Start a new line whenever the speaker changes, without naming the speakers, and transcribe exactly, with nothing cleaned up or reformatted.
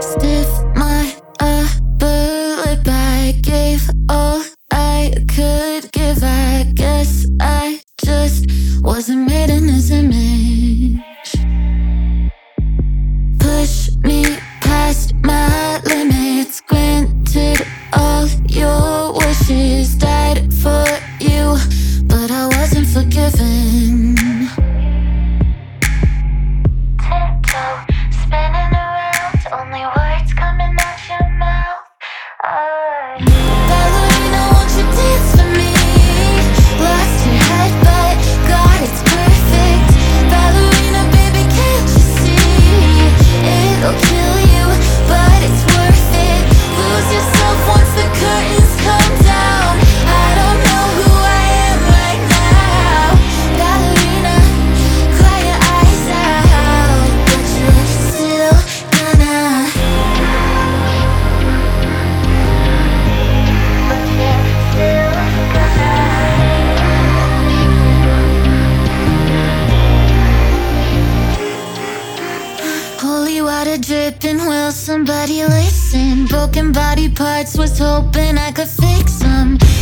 Stiff my upper lip, I gave all I could give. I guess I just wasn't made in his image. Push me past my limits, granted all your wishes, died for you, but I wasn't forgiven. Tiptoe, spinning around, only words coming out your mouth. I Ballerina, won't you dance for me? Lost your head, but God, it's perfect. Ballerina, baby, can't you see? It'll kill you, but it's worth it. Lose yourself once the curtains come down. I don't know who I am right now. Ballerina, cry your eyes out, but you're still gonna. But you're still gonna. Holy water dripping, will somebody listen? Broken body parts, was hoping I could fix them.